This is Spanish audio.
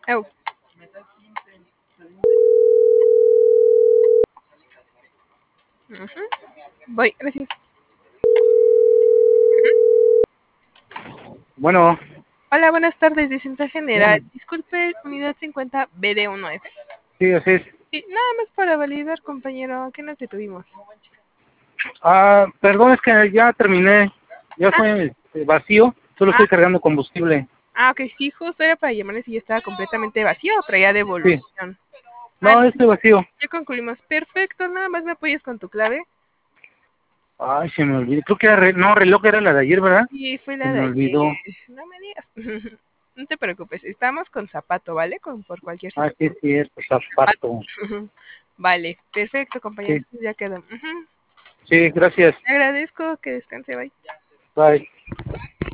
Oh. Ujú. Voy, gracias. Bueno, Hola, buenas tardes, licenciada general. bueno, Disculpe, unidad 50 BD1F. sí, así es. Sí, nada más para validar, compañero, ¿qué nos detuvimos? Perdón, es que ya terminé, ya Ah, estoy vacío, solo ah, estoy cargando combustible. ok, sí, justo era para llamarle si ya estaba completamente vacío o traía Sí, devolución. Ah, no, estoy vacío. ya concluimos. Perfecto, nada más me apoyas con tu clave. Ay, se me olvidó, creo que era, no, reloj era la de ayer, ¿verdad? Y fue Se la de me ayer. olvidó. No me digas. No te preocupes, estamos con zapato, ¿vale? Por cualquier Ah, sí, es situación. cierto, zapato. Vale, perfecto, compañero. Sí, Entonces ya quedó. Ujú. sí, gracias. Te agradezco que descanse, bye. Bye.